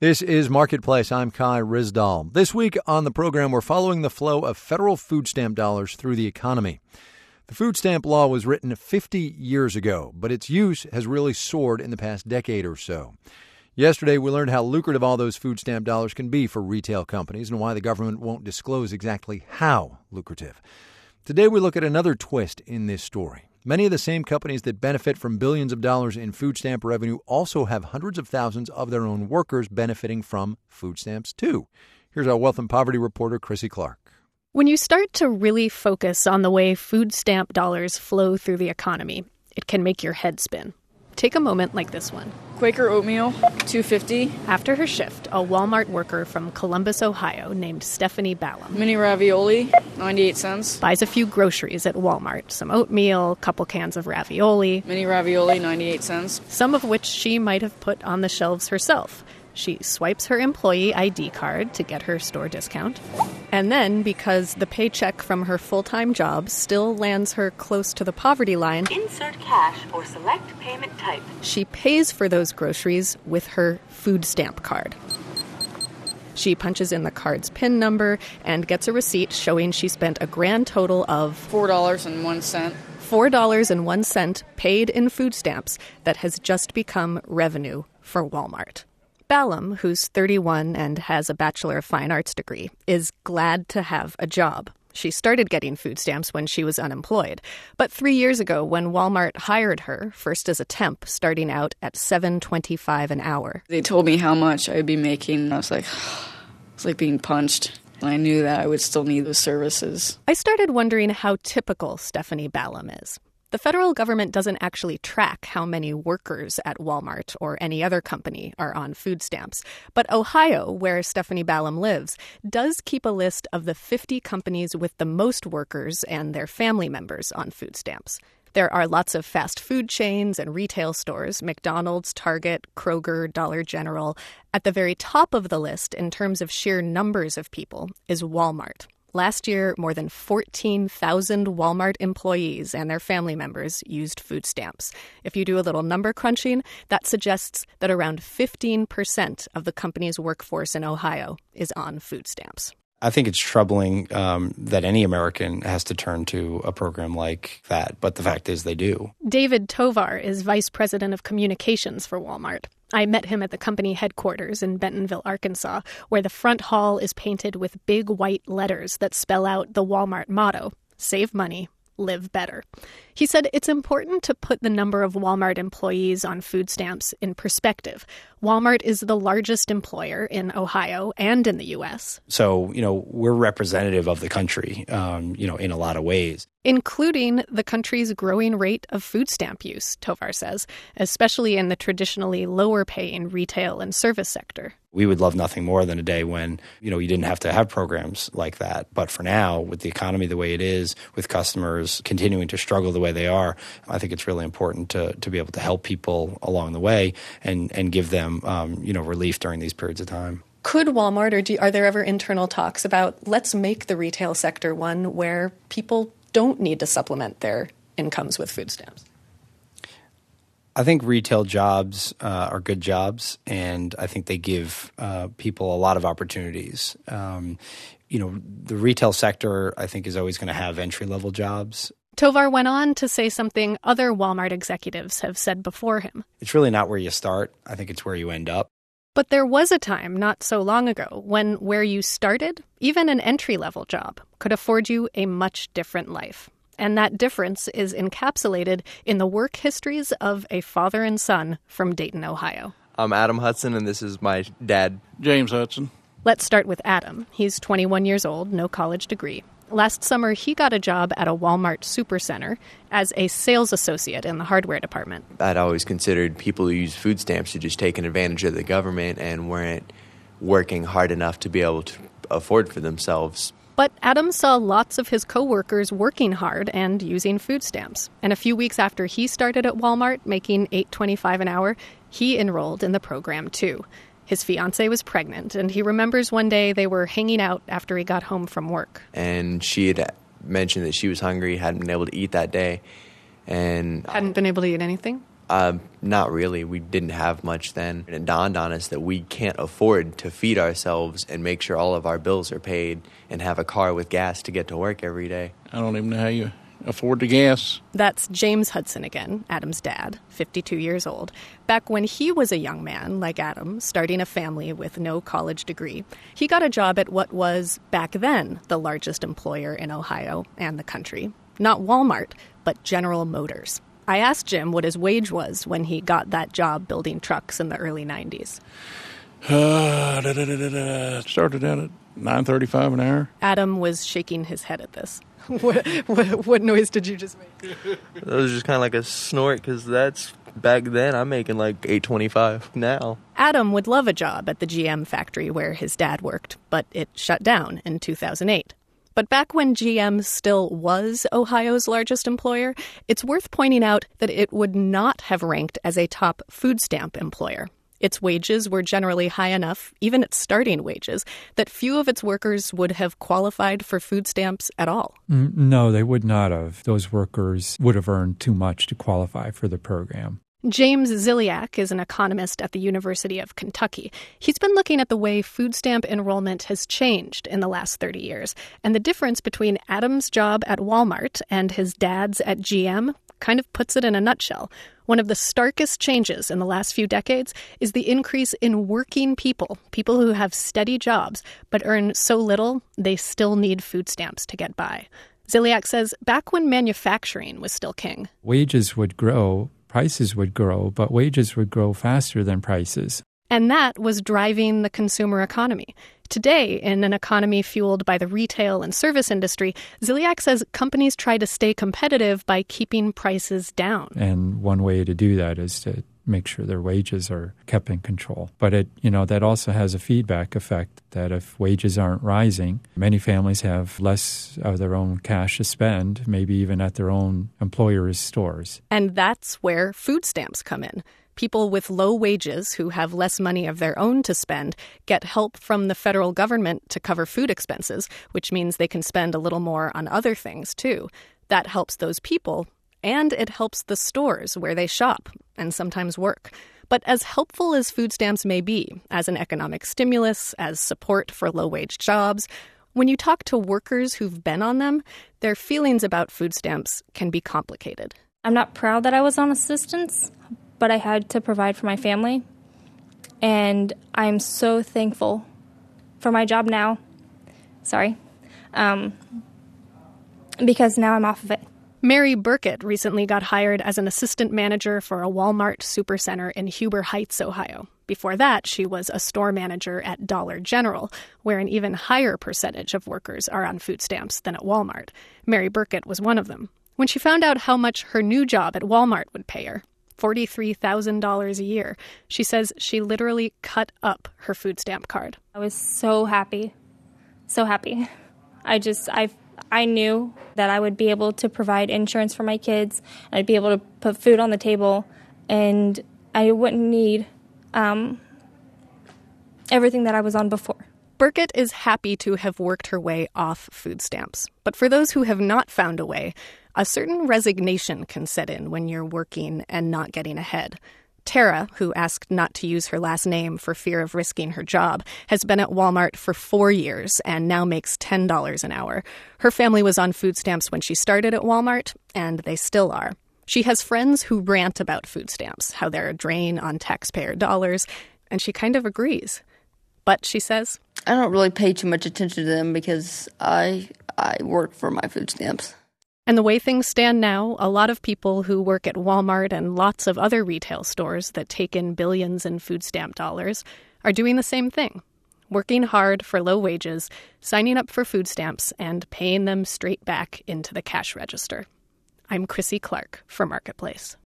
This is Marketplace. I'm Kai Rizdal. This week on the program, we're following the flow of federal food stamp dollars through the economy. The food stamp law was written 50 years ago, but its use has really soared in the past decade or so. Yesterday, we learned how lucrative all those food stamp dollars can be for retail companies and why the government won't disclose exactly how lucrative. Today, we look at another twist in this story. Many of the same companies that benefit from billions of dollars in food stamp revenue also have hundreds of thousands of their own workers benefiting from food stamps, too. Here's our wealth and poverty reporter, Chrissy Clark. When you start to really focus on the way food stamp dollars flow through the economy, it can make your head spin. Take a moment like this one. Quaker oatmeal, $2.50. After her shift, a Walmart worker from Columbus, Ohio, named Stephanie Ballum, Mini ravioli, 98 cents. buys a few groceries at Walmart, some oatmeal, a couple cans of ravioli. Mini ravioli, 98 cents. Some of which she might have put on the shelves herself. She swipes her employee ID card to get her store discount. And then, because the paycheck from her full-time job still lands her close to the poverty line, insert cash or select payment type. She pays for those groceries with her food stamp card. She punches in the card's PIN number and gets a receipt showing she spent a grand total of $4.01. $4.01 paid in food stamps that has just become revenue for Walmart. Ballum, who's 31 and has a Bachelor of Fine Arts degree, is glad to have a job. She started getting food stamps when she was unemployed. But 3 years ago, when Walmart hired her, first as a temp, starting out at $7.25 an hour. They told me how much I'd be making, and I was like, it's like being punched. And I knew that I would still need those services. I started wondering how typical Stephanie Ballum is. The federal government doesn't actually track how many workers at Walmart or any other company are on food stamps. But Ohio, where Stephanie Ballum lives, does keep a list of the 50 companies with the most workers and their family members on food stamps. There are lots of fast food chains and retail stores, McDonald's, Target, Kroger, Dollar General. At the very top of the list, in terms of sheer numbers of people, is Walmart. Last year, more than 14,000 Walmart employees and their family members used food stamps. If you do a little number crunching, that suggests that around 15% of the company's workforce in Ohio is on food stamps. I think it's troubling that any American has to turn to a program like that, but the fact is they do. David Tovar is vice president of communications for Walmart. I met him at the company headquarters in Bentonville, Arkansas, where the front hall is painted with big white letters that spell out the Walmart motto, "Save money, live better." He said it's important to put the number of Walmart employees on food stamps in perspective. Walmart is the largest employer in Ohio and in the U.S. So, we're representative of the country, in a lot of ways. Including the country's growing rate of food stamp use, Tovar says, especially in the traditionally lower-paying retail and service sector. We would love nothing more than a day when, you didn't have to have programs like that. But for now, with the economy the way it is, with customers continuing to struggle the way they are, I think it's really important to be able to help people along the way and give them, relief during these periods of time. Could Walmart, or are there ever internal talks about let's make the retail sector one where people don't need to supplement their incomes with food stamps? I think retail jobs are good jobs, and I think they give people a lot of opportunities. The retail sector, I think, is always going to have entry-level jobs. Tovar went on to say something other Walmart executives have said before him. It's really not where you start. I think it's where you end up. But there was a time not so long ago when where you started, even an entry-level job, could afford you a much different life. And that difference is encapsulated in the work histories of a father and son from Dayton, Ohio. I'm Adam Hudson, and this is my dad, James Hudson. Let's start with Adam. He's 21 years old, no college degree. Last summer, he got a job at a Walmart supercenter as a sales associate in the hardware department. I'd always considered people who use food stamps to just taking advantage of the government and weren't working hard enough to be able to afford for themselves. But Adam saw lots of his coworkers working hard and using food stamps. And a few weeks after he started at Walmart, making $8.25 an hour, he enrolled in the program too. His fiancée was pregnant, and he remembers one day they were hanging out after he got home from work. And she had mentioned that she was hungry, hadn't been able to eat that day. And hadn't been able to eat anything? Not really. We didn't have much then. And it dawned on us that we can't afford to feed ourselves and make sure all of our bills are paid and have a car with gas to get to work every day. I don't even know how you afford the gas. That's James Hudson again, Adam's dad, 52 years old. Back when he was a young man, like Adam, starting a family with no college degree, he got a job at what was, back then, the largest employer in Ohio and the country. Not Walmart, but General Motors. I asked Jim what his wage was when he got that job building trucks in the early 90s. Started out at $9.35 an hour. Adam was shaking his head at this. What noise did you just make? That was just kind of like a snort, because that's back then I'm making like $8.25 now. Adam would love a job at the GM factory where his dad worked, but it shut down in 2008. But back when GM still was Ohio's largest employer, it's worth pointing out that it would not have ranked as a top food stamp employer. Its wages were generally high enough, even its starting wages, that few of its workers would have qualified for food stamps at all. No, they would not have. Those workers would have earned too much to qualify for the program. James Ziliak is an economist at the University of Kentucky. He's been looking at the way food stamp enrollment has changed in the last 30 years, and the difference between Adam's job at Walmart and his dad's at GM kind of puts it in a nutshell. One of the starkest changes in the last few decades is the increase in working people who have steady jobs but earn so little they still need food stamps to get by. Ziliak says back when manufacturing was still king, wages would grow, prices would grow, but wages would grow faster than prices. And that was driving the consumer economy. Today, in an economy fueled by the retail and service industry, Ziliak says companies try to stay competitive by keeping prices down. And one way to do that is to make sure their wages are kept in control. But that also has a feedback effect that if wages aren't rising, many families have less of their own cash to spend, maybe even at their own employers' stores. And that's where food stamps come in. People with low wages who have less money of their own to spend get help from the federal government to cover food expenses, which means they can spend a little more on other things, too. That helps those people, and it helps the stores where they shop and sometimes work. But as helpful as food stamps may be, as an economic stimulus, as support for low-wage jobs, when you talk to workers who've been on them, their feelings about food stamps can be complicated. I'm not proud that I was on assistance, but I had to provide for my family. And I'm so thankful for my job now. Because now I'm off of it. Mary Burkett recently got hired as an assistant manager for a Walmart supercenter in Huber Heights, Ohio. Before that, she was a store manager at Dollar General, where an even higher percentage of workers are on food stamps than at Walmart. Mary Burkett was one of them. When she found out how much her new job at Walmart would pay her, $43,000 a year, she says she literally cut up her food stamp card. I was so happy. So happy. I knew that I would be able to provide insurance for my kids. I'd be able to put food on the table, and I wouldn't need everything that I was on before. Burkett is happy to have worked her way off food stamps. But for those who have not found a way, a certain resignation can set in when you're working and not getting ahead. Tara, who asked not to use her last name for fear of risking her job, has been at Walmart for 4 years and now makes $10 an hour. Her family was on food stamps when she started at Walmart, and they still are. She has friends who rant about food stamps, how they're a drain on taxpayer dollars, and she kind of agrees. But, she says, I don't really pay too much attention to them because I work for my food stamps. And the way things stand now, a lot of people who work at Walmart and lots of other retail stores that take in billions in food stamp dollars are doing the same thing. Working hard for low wages, signing up for food stamps, and paying them straight back into the cash register. I'm Chrissy Clark for Marketplace.